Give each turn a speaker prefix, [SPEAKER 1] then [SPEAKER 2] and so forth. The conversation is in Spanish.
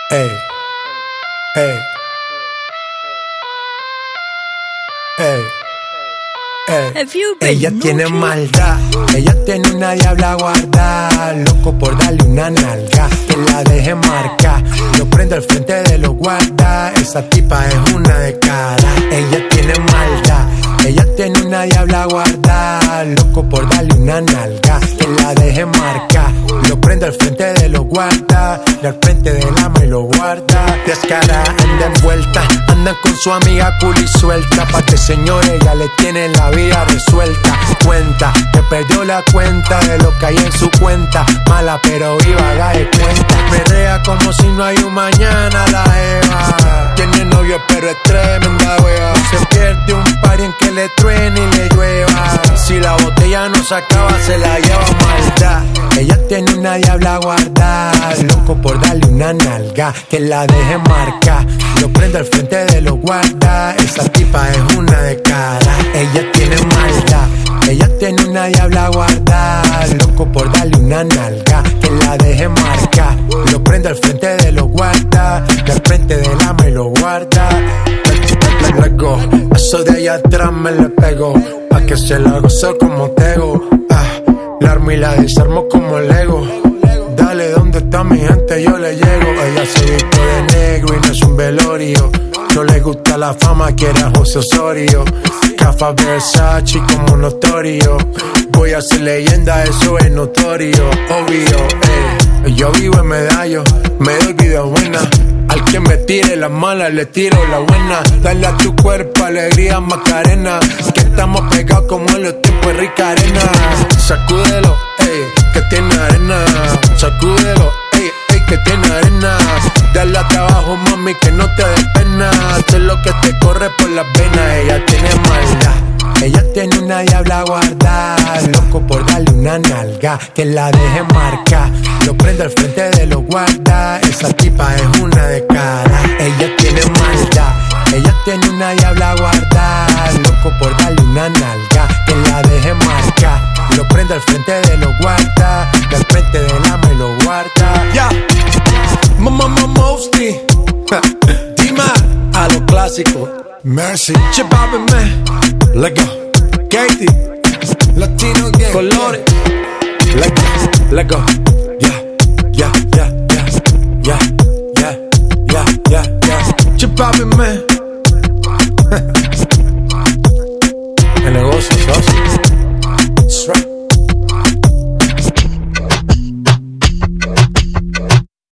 [SPEAKER 1] Ey, ey, ey, ey. Ella tiene maldad, ella tiene una diabla guardada, loco por darle una nalga, que la deje marcar. Lo prendo al frente de los guardas, esa tipa es una de cara. Ella tiene maldad, ella tiene una diabla guardada, loco por darle una nalga, que la deje marcar. Lo prendo al frente de los guardas, y al frente del ama y lo guarda. Descara, anda envuelta, andan con su amiga cool y suelta, pa' que señores ya le tienen la vida resuelta. Cuenta, que perdió la cuenta de lo que hay en su cuenta, mala pero viva, haga de cuenta. Perrea como si no hay un mañana la Eva. Tiene novio pero es tremenda wea. Se pierde un par en que le truene y le llueva. Si la botella no se acaba se la lleva maldad. Ella tiene una diabla guardada, loco por darle una nalga, que la deje marcar. Lo prendo al frente de los guardas, esa tipa es una de cara. Ella tiene maldad, ella tiene una diabla guardada, loco por darle una nalga, que la deje marcar. Lo prendo al frente de los guardas, y al frente del ama y lo guarda. Luego, eso de allá atrás me le pego, pa' que se la gozo como tego. La armo y la desarmo como Lego. Dale, ¿dónde está mi gente? Yo le llego. Ella se viste de negro y no es un velorio. No le gusta la fama, quiere a José Osorio. Cafa Versace como notorio. Voy a ser leyenda, eso es notorio. Obvio, yo vivo en Medallo, me doy vida buena. Al que me tire la mala, le tiro la buena. Dale a tu cuerpo alegría, Macarena, que estamos pegados como en los tiempos de Rica Arena. Sacúdelo, ey, que tiene arena. Sacúdelo, ey, ey, que tiene arena. Dale hasta abajo, mami, que no te dé pena. Sé lo que te corre por las venas. Ella tiene maldad, ella tiene una diabla guardada, loco por darle una nalga, que la deje marcar. Lo prendo al frente de los guardas, esa tipa es una de cara. Ella tiene maldad, ella tiene una diabla guardada, loco por darle una nalga, que la deje marcar. Lo prendo al frente de los guardas, y al frente del ama y lo guarda.
[SPEAKER 2] Ya, Mosty, Dima, a lo clásico.
[SPEAKER 1] Mercy,
[SPEAKER 2] Chepape, man, let go. Katie,
[SPEAKER 1] Latino Gang,
[SPEAKER 2] Colores, let go.